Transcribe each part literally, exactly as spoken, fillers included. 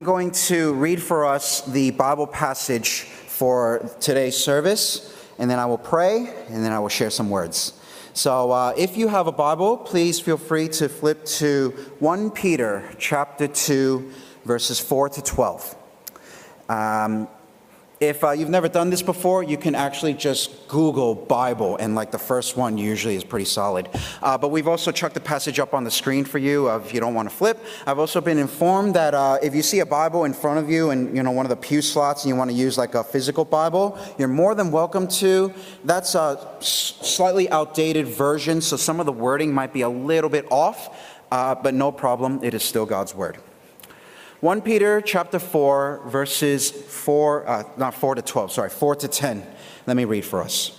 I'm going to read for us the Bible passage for today's service, and then I will pray, and then I will share some words. So uh, if you have a Bible, please feel free to flip to First Peter chapter two, verses four to twelve. Um, if uh, you've never done this before, you can actually just Google Bible, and like the first one usually is pretty solid. Uh, but we've also chucked the passage up on the screen for you uh, if you don't want to flip. I've also been informed that uh, if you see a Bible in front of you and you know one of the pew slots and you want to use like a physical Bible, you're more than welcome to. That's a slightly outdated version, so some of the wording might be a little bit off, uh, but no problem, it is still God's word. First Peter chapter four, verses four, uh, not four to twelve, sorry, four to ten. Let me read for us.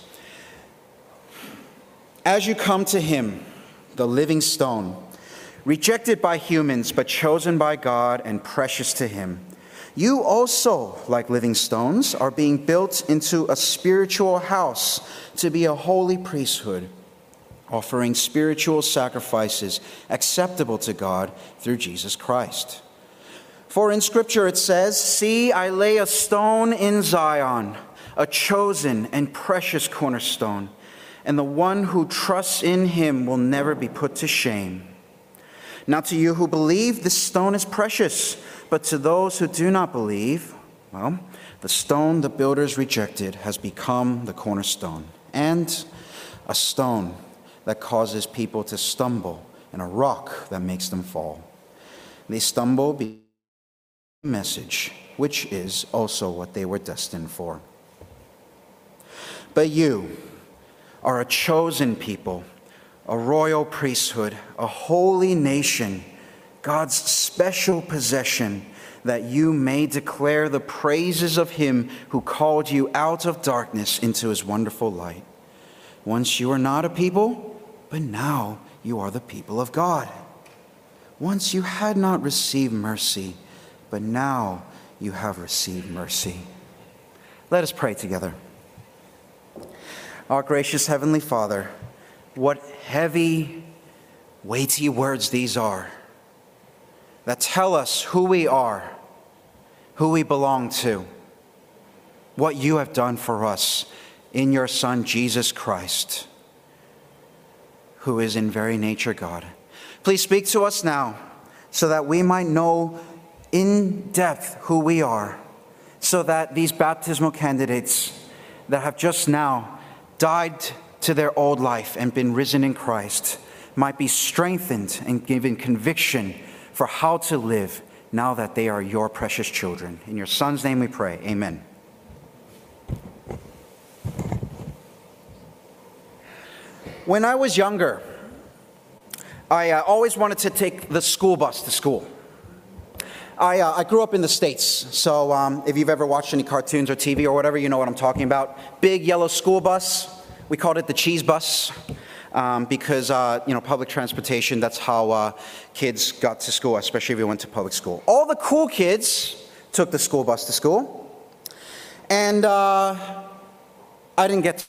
As you come to him, the living stone, rejected by humans but chosen by God and precious to him, you also, like living stones, are being built into a spiritual house to be a holy priesthood, offering spiritual sacrifices acceptable to God through Jesus Christ. For in Scripture it says, "See, I lay a stone in Zion, a chosen and precious cornerstone, and the one who trusts in him will never be put to shame." Now to you who believe, this stone is precious, but to those who do not believe, well, the stone the builders rejected has become the cornerstone, and a stone that causes people to stumble, and a rock that makes them fall. They stumble because message, which is also what they were destined for. But you are a chosen people, a royal priesthood, a holy nation, God's special possession, that you may declare the praises of him who called you out of darkness into his wonderful light. Once you were not a people, but now you are the people of God. Once you had not received mercy, but now you have received mercy. Let us pray together. Our gracious Heavenly Father, what heavy, weighty words these are that tell us who we are, who we belong to, what you have done for us in your Son, Jesus Christ, who is in very nature God. Please speak to us now so that we might know in depth who we are, so that these baptismal candidates that have just now died to their old life and been risen in Christ might be strengthened and given conviction for how to live now that they are your precious children. In your Son's name we pray. Amen. When I was younger, I uh, always wanted to take the school bus to school. I, uh, I grew up in the States, so um, if you've ever watched any cartoons or T V or whatever, you know what I'm talking about. Big yellow school bus. We called it the cheese bus um, because, uh, you know, public transportation, that's how uh, kids got to school, especially if you went to public school. All the cool kids took the school bus to school, and uh, I didn't get to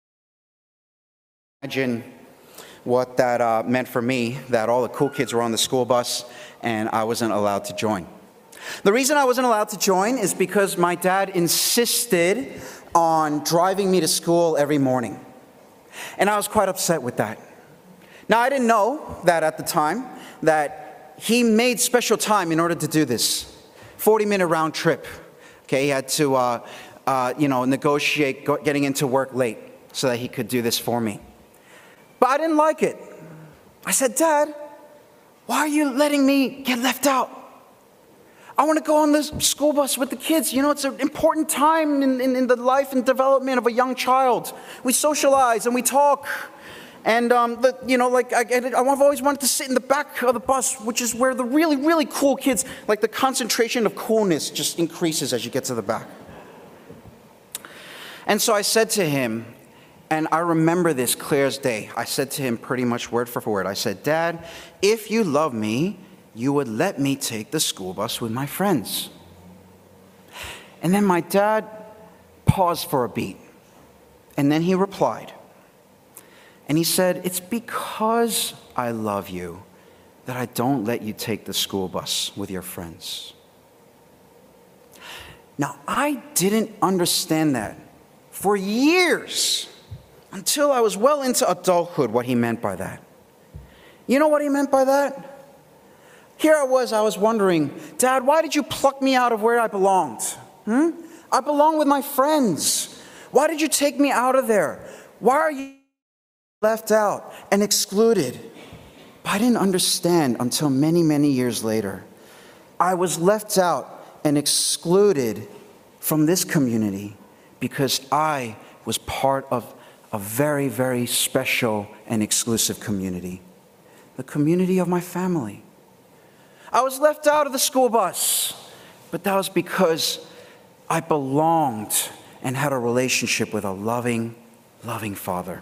imagine what that uh, meant for me, that all the cool kids were on the school bus and I wasn't allowed to join. The reason I wasn't allowed to join is because my dad insisted on driving me to school every morning. And I was quite upset with that. Now, I didn't know that at the time, that he made special time in order to do this. forty-minute round trip. Okay, he had to, uh, uh, you know, negotiate go- getting into work late so that he could do this for me. But I didn't like it. I said, "Dad, why are you letting me get left out? I want to go on this school bus with the kids. You know, it's an important time in, in, in the life and development of a young child. We socialize and we talk. And, um, the, you know, like, I, I've always wanted to sit in the back of the bus, which is where the really, really cool kids, like the concentration of coolness just increases as you get to the back." And so I said to him, and I remember this clear as day, I said to him pretty much word for word, I said, "Dad, if you love me, you would let me take the school bus with my friends." And then my dad paused for a beat, and then he replied, and he said, "It's because I love you that I don't let you take the school bus with your friends." Now, I didn't understand that for years until I was well into adulthood, what he meant by that. You know what he meant by that? Here I was, I was wondering, Dad, why did you pluck me out of where I belonged? Hmm? I belong with my friends. Why did you take me out of there? Why are you left out and excluded? But I didn't understand until many, many years later. I was left out and excluded from this community because I was part of a very, very special and exclusive community. The community of my family. I was left out of the school bus, but that was because I belonged and had a relationship with a loving, loving Father.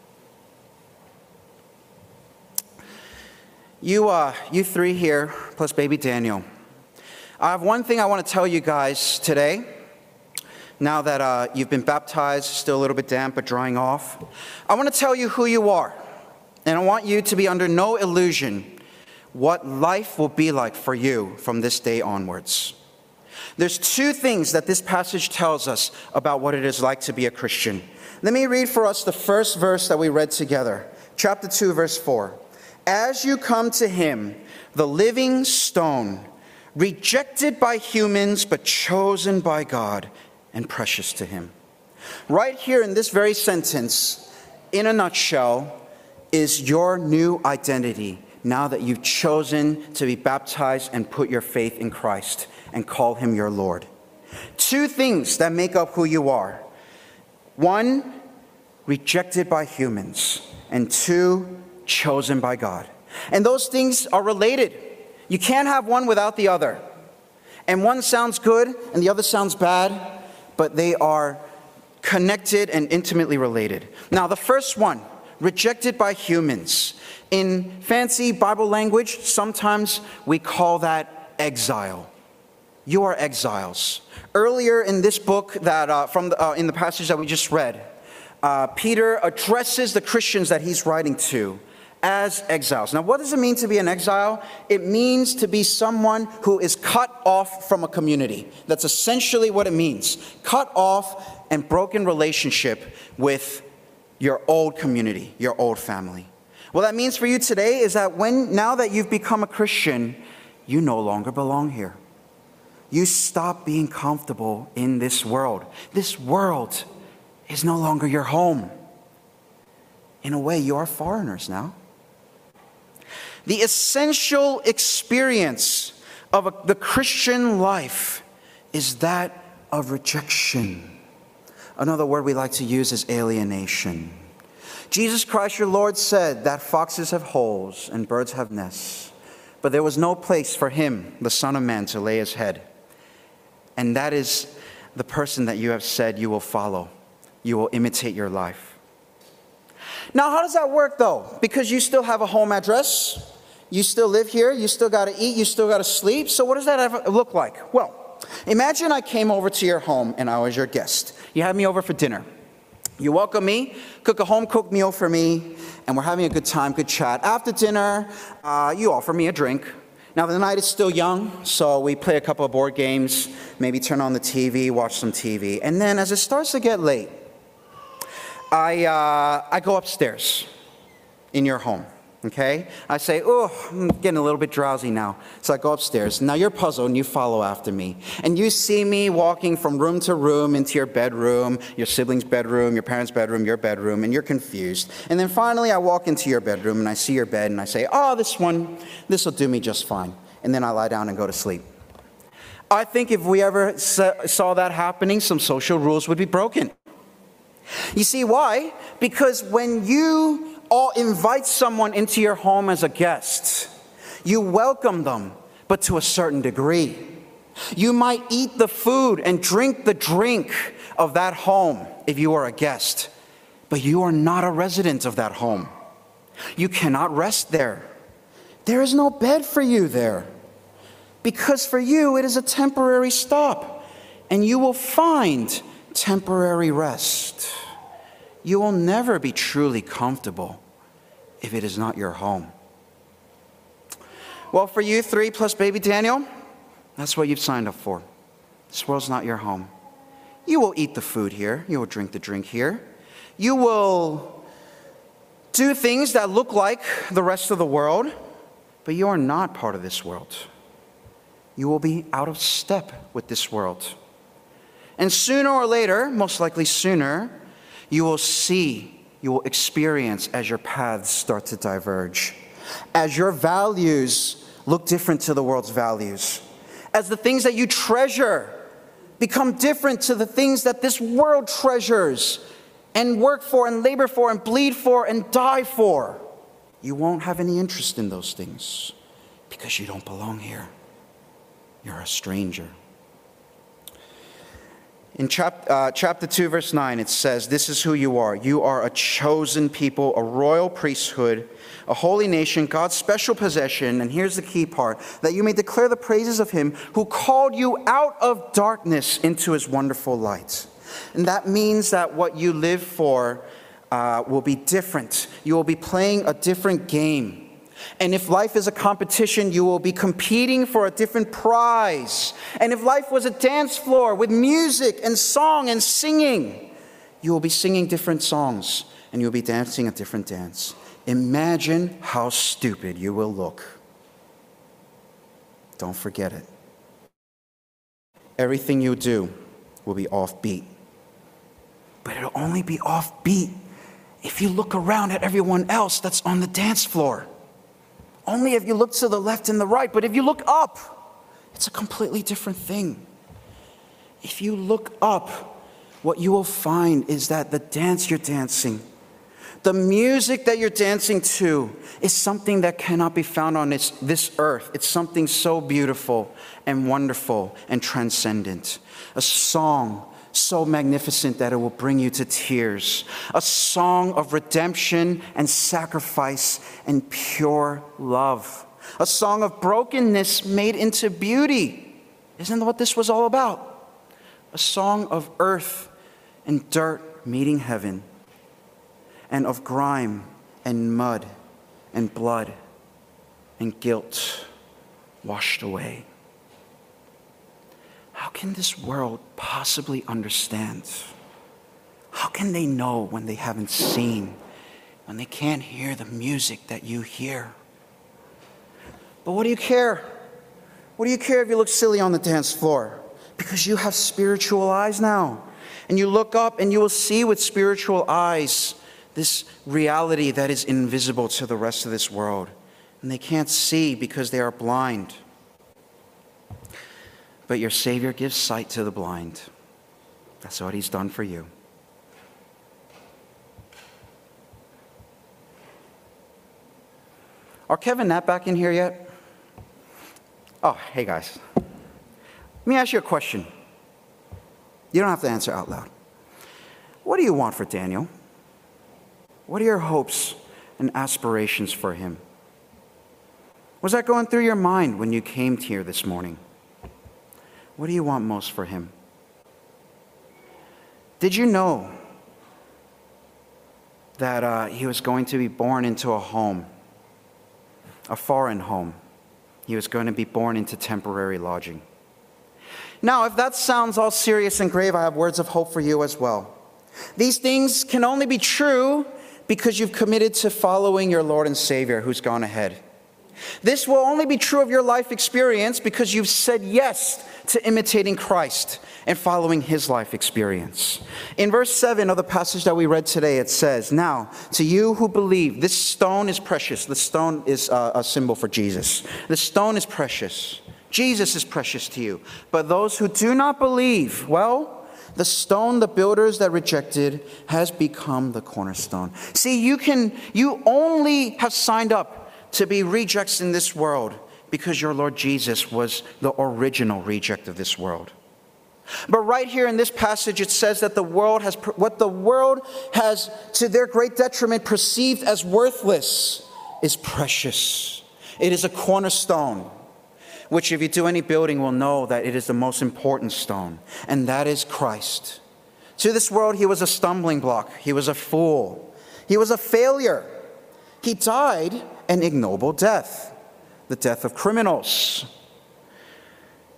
You, uh, you three here, plus baby Daniel. I have one thing I want to tell you guys today. Now that uh, you've been baptized, still a little bit damp, but drying off. I want to tell you who you are. And I want you to be under no illusion what life will be like for you from this day onwards. There's two things that this passage tells us about what it is like to be a Christian. Let me read for us the first verse that we read together. Chapter two, verse four. As you come to him, the living stone, rejected by humans but chosen by God and precious to him. Right here in this very sentence, in a nutshell, is your new identity now that you've chosen to be baptized and put your faith in Christ and call him your Lord. Two things that make up who you are. One, rejected by humans, and two, chosen by God. And those things are related. You can't have one without the other. And one sounds good and the other sounds bad, but they are connected and intimately related. Now, the first one, rejected by humans. In fancy Bible language, sometimes we call that exile. You are exiles. Earlier in this book, that uh, from the, uh, in the passage that we just read, uh, Peter addresses the Christians that he's writing to as exiles. Now, what does it mean to be an exile? It means to be someone who is cut off from a community. That's essentially what it means. Cut off and broken relationship with your old community, your old family. What that means for you today is that when, now that you've become a Christian, you no longer belong here. You stop being comfortable in this world. This world is no longer your home. In a way, you are foreigners now. The essential experience of a, the Christian life is that of rejection. Another word we like to use is alienation. Jesus Christ, your Lord, said that foxes have holes and birds have nests, but there was no place for him, the Son of Man, to lay his head. And that is the person that you have said you will follow. You will imitate your life. Now, how does that work, though? Because you still have a home address. You still live here. You still got to eat. You still got to sleep. So what does that look like? Well, imagine I came over to your home and I was your guest. You had me over for dinner. You welcome me, cook a home-cooked meal for me, and we're having a good time, good chat. After dinner, uh, you offer me a drink. Now, the night is still young, so we play a couple of board games, maybe turn on the T V, watch some T V. And then as it starts to get late, I, uh, I go upstairs in your home, okay? I say, oh, I'm getting a little bit drowsy now. So I go upstairs. Now you're puzzled and you follow after me. And you see me walking from room to room into your bedroom, your sibling's bedroom, your parents' bedroom, your bedroom, and you're confused. And then finally I walk into your bedroom and I see your bed and I say, oh, this one, this will do me just fine. And then I lie down and go to sleep. I think if we ever saw that happening, some social rules would be broken. You see why? Because when you all invite someone into your home as a guest, you welcome them, but to a certain degree. You might eat the food and drink the drink of that home if you are a guest, but you are not a resident of that home. You cannot rest there. There is no bed for you there, because for you it is a temporary stop, and you will find temporary rest. You will never be truly comfortable if it is not your home. Well, for you three plus baby Daniel, that's what you've signed up for. This world's not your home. You will eat the food here. You will drink the drink here. You will do things that look like the rest of the world, but you are not part of this world. You will be out of step with this world. And sooner or later, most likely sooner, you will see, you will experience as your paths start to diverge, as your values look different to the world's values, as the things that you treasure become different to the things that this world treasures and work for and labor for and bleed for and die for. You won't have any interest in those things because you don't belong here. You're a stranger. In chap- uh, chapter two, verse nine, it says, "This is who you are. You are a chosen people, a royal priesthood, a holy nation, God's special possession." And here's the key part, "that you may declare the praises of him who called you out of darkness into his wonderful light." And that means that what you live for uh, will be different. You will be playing a different game. And if life is a competition, you will be competing for a different prize. And if life was a dance floor with music and song and singing, you will be singing different songs and you'll be dancing a different dance. Imagine how stupid you will look. Don't forget it. Everything you do will be offbeat. But it'll only be offbeat if you look around at everyone else that's on the dance floor. Only if you look to the left and the right. But if you look up, it's a completely different thing. If you look up, what you will find is that the dance you're dancing, the music that you're dancing to, is something that cannot be found on this, this earth. It's something so beautiful and wonderful and transcendent. A song so magnificent that it will bring you to tears. A song of redemption and sacrifice and pure love. A song of brokenness made into beauty. Isn't that what this was all about? A song of earth and dirt meeting heaven, and of grime and mud and blood and guilt washed away. How can this world possibly understand? How can they know when they haven't seen, when they can't hear the music that you hear? But what do you care? What do you care if you look silly on the dance floor? Because you have spiritual eyes now. And you look up and you will see with spiritual eyes this reality that is invisible to the rest of this world. And they can't see because they are blind. But your Savior gives sight to the blind. That's what he's done for you. Are Kevin and Nat back in here yet? Oh, hey guys. Let me ask you a question. You don't have to answer out loud. What do you want for Daniel? What are your hopes and aspirations for him? Was that going through your mind when you came here this morning? What do you want most for him? Did you know that uh, he was going to be born into a home, a foreign home? He was going to be born into temporary lodging. Now, if that sounds all serious and grave, I have words of hope for you as well. These things can only be true because you've committed to following your Lord and Savior who's gone ahead. This will only be true of your life experience because you've said yes to imitating Christ and following his life experience. In verse seven of the passage that we read today, it says, "Now, to you who believe," this stone is precious. The stone is a, a symbol for Jesus. The stone is precious. Jesus is precious to you. But those who do not believe, well, the stone the builders that rejected has become the cornerstone. See, you can, you only have signed up to be rejects in this world because your Lord Jesus was the original reject of this world. But right here in this passage, it says that the world has, what the world has, to their great detriment, perceived as worthless is precious. It is a cornerstone, which if you do any building will know that it is the most important stone, and that is Christ. To this world, he was a stumbling block. He was a fool. He was a failure. He died an ignoble death, the death of criminals.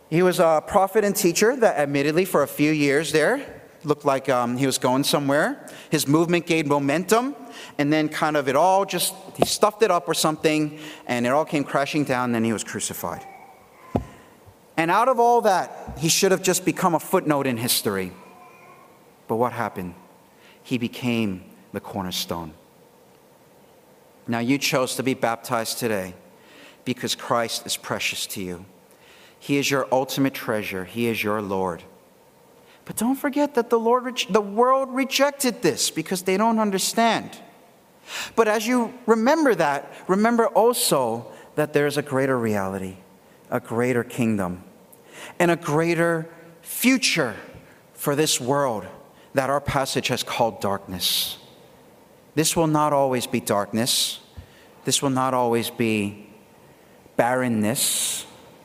He was a prophet and teacher that admittedly for a few years there looked like um, he was going somewhere. His movement gained momentum, and then kind of it all just, he stuffed it up or something, and it all came crashing down, and then he was crucified. And out of all that, he should have just become a footnote in history. But what happened? He became the cornerstone. Now you chose to be baptized today because Christ is precious to you. He is your ultimate treasure. He is your Lord. But don't forget that the Lord, the world rejected this because they don't understand. But as you remember that, remember also that there is a greater reality, a greater kingdom, and a greater future for this world that our passage has called darkness. This will not always be darkness. This will not always be barrenness.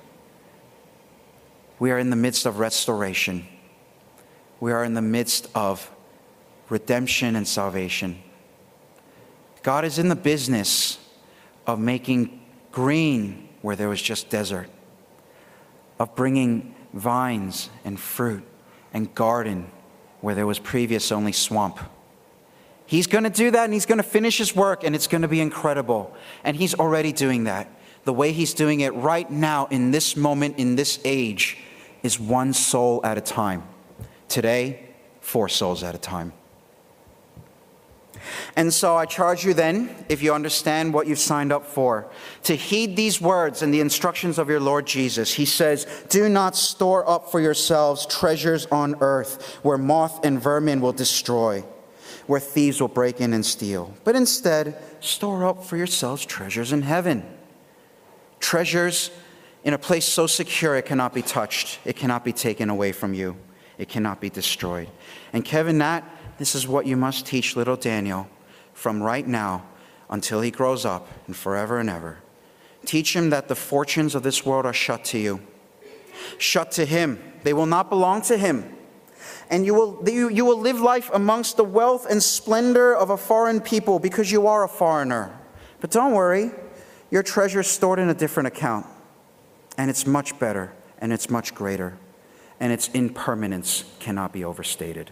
We are in the midst of restoration. We are in the midst of redemption and salvation. God is in the business of making green where there was just desert, of bringing vines and fruit and garden where there was previous only swamp. He's going to do that, and he's going to finish his work, and it's going to be incredible. And he's already doing that. The way he's doing it right now in this moment, in this age, is one soul at a time. Today, four souls at a time. And so I charge you then, if you understand what you've signed up for, to heed these words and the instructions of your Lord Jesus. He says, do not store up for yourselves treasures on earth where moth and vermin will destroy, where thieves will break in and steal. But instead, store up for yourselves treasures in heaven. Treasures in a place so secure it cannot be touched. It cannot be taken away from you. It cannot be destroyed. And Kevin, Nat, this is what you must teach little Daniel from right now until he grows up and forever and ever. Teach him that the fortunes of this world are shut to you. Shut to him. They will not belong to him. And you will, you, you will live life amongst the wealth and splendor of a foreign people because you are a foreigner. But don't worry, your treasure is stored in a different account. And it's much better, and it's much greater. And its impermanence cannot be overstated.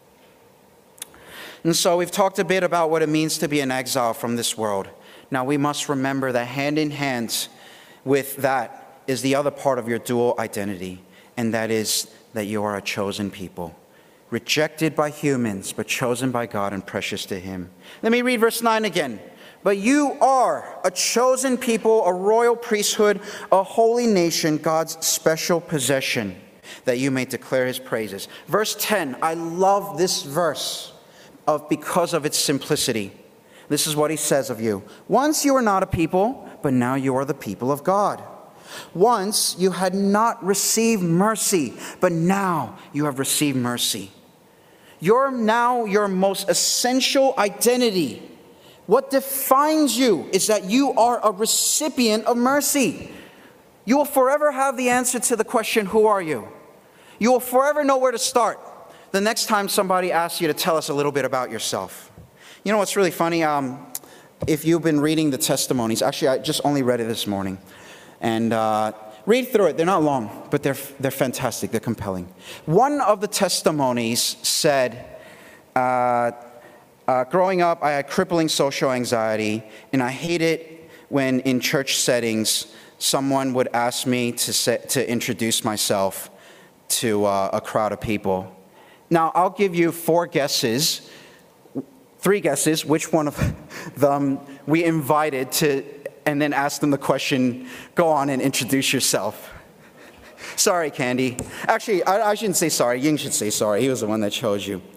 And so we've talked a bit about what it means to be an exile from this world. Now we must remember that hand in hand with that is the other part of your dual identity, and that is that you are a chosen people, rejected by humans, but chosen by God and precious to him. Let me read verse nine again. But you are a chosen people, a royal priesthood, a holy nation, God's special possession, that you may declare his praises. Verse ten, I love this verse of because of its simplicity. This is what he says of you. Once you were not a people, but now you are the people of God. Once you had not received mercy, but now you have received mercy. You're now your most essential identity. What defines you is that you are a recipient of mercy. You will forever have the answer to the question, who are you? You will forever know where to start the next time somebody asks you to tell us a little bit about yourself. You know what's really funny? Um, if you've been reading the testimonies, actually I just only read it this morning. And uh, read through it. They're not long, but they're, they're fantastic. They're compelling. One of the testimonies said, uh, uh, growing up, I had crippling social anxiety, and I hated when in church settings, someone would ask me to, say, to introduce myself to uh, a crowd of people. Now, I'll give you four guesses, three guesses, which one of them we invited to, and then asked them the question, go on and introduce yourself. Sorry, Candy. Actually, I, I shouldn't say sorry. Ying should say sorry. He was the one that chose you.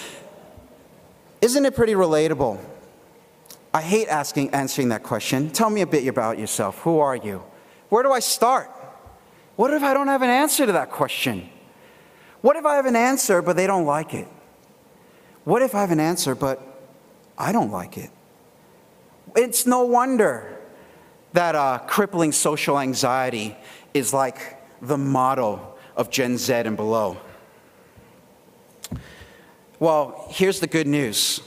Isn't it pretty relatable? I hate asking, answering that question. Tell me a bit about yourself. Who are you? Where do I start? What if I don't have an answer to that question? What if I have an answer, but they don't like it? What if I have an answer, but I don't like it? It's no wonder that uh, crippling social anxiety is like the motto of Gen Z and below. Well, here's the good news.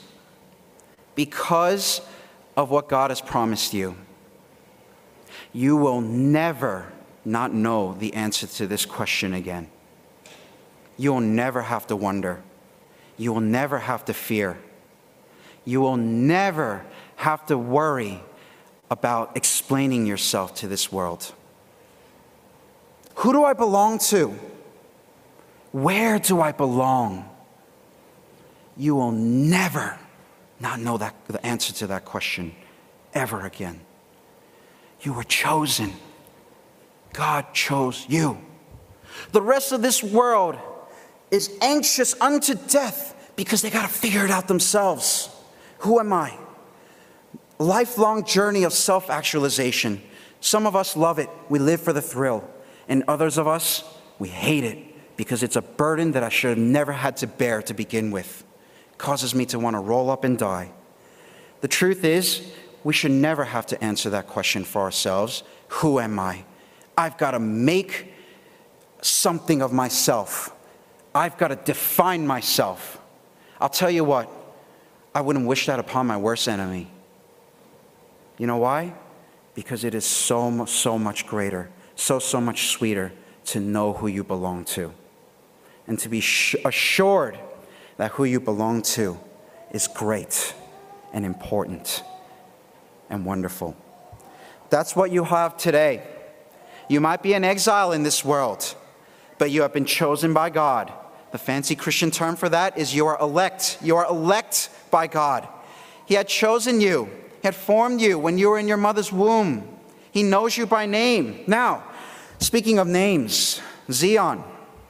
Because of what God has promised you, you will never not know the answer to this question again. You will never have to wonder. You will never have to fear. You will never have to worry about explaining yourself to this world. Who do I belong to? Where do I belong? You will never not know that, the answer to that question ever again. You were chosen. God chose you. The rest of this world is anxious unto death because they got to figure it out themselves. Who am I? A lifelong journey of self-actualization. Some of us love it. We live for the thrill. And others of us, we hate it because it's a burden that I should have never had to bear to begin with. It causes me to want to roll up and die. The truth is, we should never have to answer that question for ourselves. Who am I? I've got to make something of myself. I've got to define myself. I'll tell you what, I wouldn't wish that upon my worst enemy. You know why? Because it is so, so much greater, so, so much sweeter to know who you belong to. And to be assured that who you belong to is great and important and wonderful. That's what you have today. You might be an exile in this world, but you have been chosen by God. The fancy Christian term for that is you are elect. You are elect by God. He had chosen you. He had formed you when you were in your mother's womb. He knows you by name. Now, speaking of names, Zion.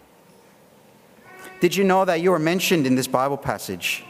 Did you know that you were mentioned in this Bible passage?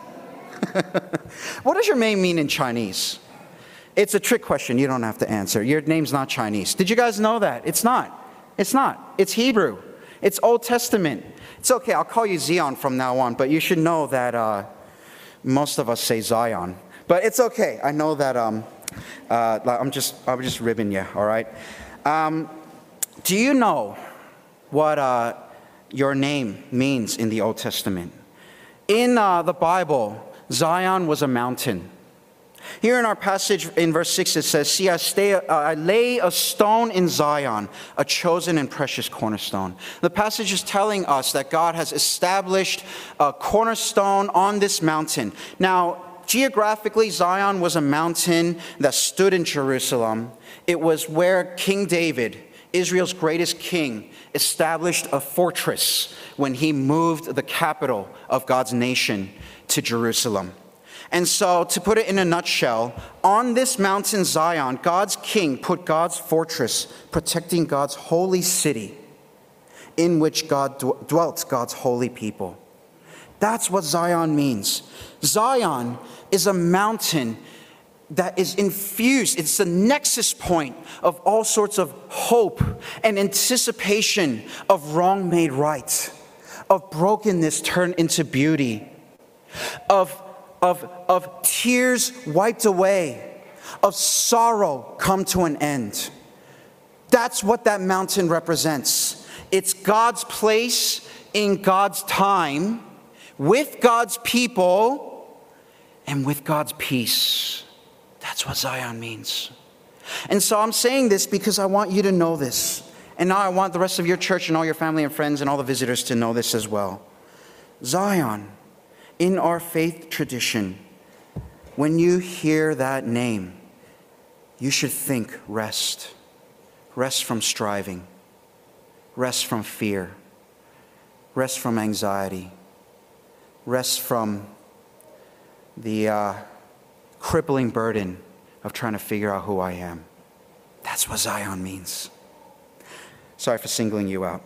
What does your name mean in Chinese? It's a trick question. You don't have to answer. Your name's not Chinese. Did you guys know that? It's not. It's not. It's Hebrew. It's Old Testament. It's okay. I'll call you Zion from now on, but you should know that uh, most of us say Zion. But it's okay. I know that um, uh, I'm just I'm just ribbing you. All right. Um, do you know what uh, your name means in the Old Testament? In uh, the Bible, Zion was a mountain. Here in our passage in verse six, it says, See, I, stay, uh, I lay a stone in Zion, a chosen and precious cornerstone. The passage is telling us that God has established a cornerstone on this mountain. Now, geographically, Zion was a mountain that stood in Jerusalem. It was where King David, Israel's greatest king, established a fortress when he moved the capital of God's nation to Jerusalem. And so, to put it in a nutshell, on this mountain Zion, God's king put God's fortress, protecting God's holy city, in which God dwelt God's holy people. That's what Zion means. Zion is a mountain that is infused. It's the nexus point of all sorts of hope and anticipation of wrong made right, of brokenness turned into beauty, of Of, of tears wiped away, of sorrow come to an end. That's what that mountain represents. It's God's place in God's time, with God's people, and with God's peace. That's what Zion means. And so I'm saying this because I want you to know this. And now I want the rest of your church and all your family and friends and all the visitors to know this as well. Zion. In our faith tradition, when you hear that name, you should think rest. Rest from striving. Rest from fear. Rest from anxiety. Rest from the uh, crippling burden of trying to figure out who I am. That's what Zion means. Sorry for singling you out.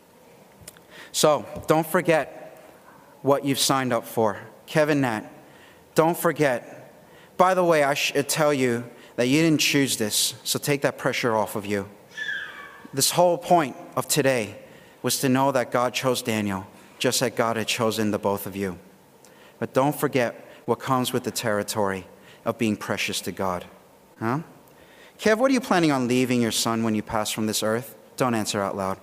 So, don't forget what you've signed up for. Kevin Nat, don't forget. By the way, I should tell you that you didn't choose this, so take that pressure off of you. This whole point of today was to know that God chose Daniel, just like God had chosen the both of you. But don't forget what comes with the territory of being precious to God. Huh? Kev, what are you planning on leaving your son when you pass from this earth? Don't answer out loud.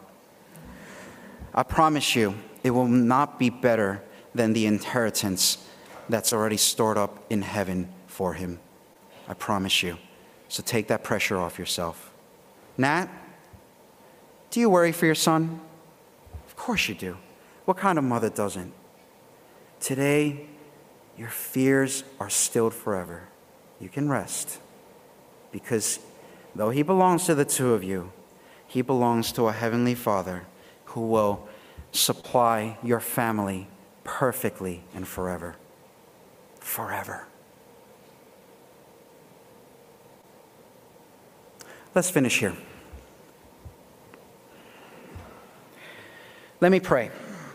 I promise you, it will not be better than the inheritance that's already stored up in heaven for him. I promise you. So take that pressure off yourself. Nat, Do you worry for your son? Of course you do. What kind of mother doesn't? Today, your fears are stilled forever. You can rest, because though he belongs to the two of you, he belongs to a heavenly Father who will supply your family perfectly and forever. Forever. Let's finish here. Let me pray.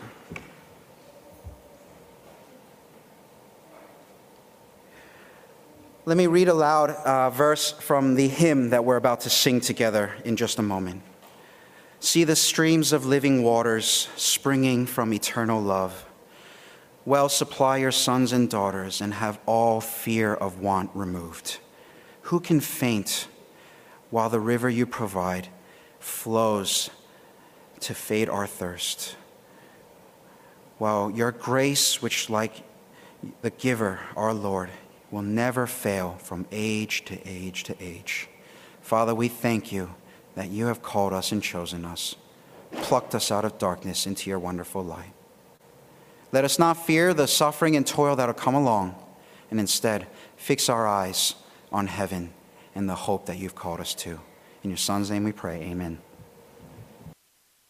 Let me read aloud a verse from the hymn that we're about to sing together in just a moment. See the streams of living waters springing from eternal love. Well, supply your sons and daughters and have all fear of want removed. Who can faint while the river you provide flows to fade our thirst? While your grace, which like the giver, our Lord, will never fail from age to age to age. Father, we thank you that you have called us and chosen us, plucked us out of darkness into your wonderful light. Let us not fear the suffering and toil that will come along, and instead fix our eyes on heaven and the hope that you've called us to. In your Son's name we pray, amen.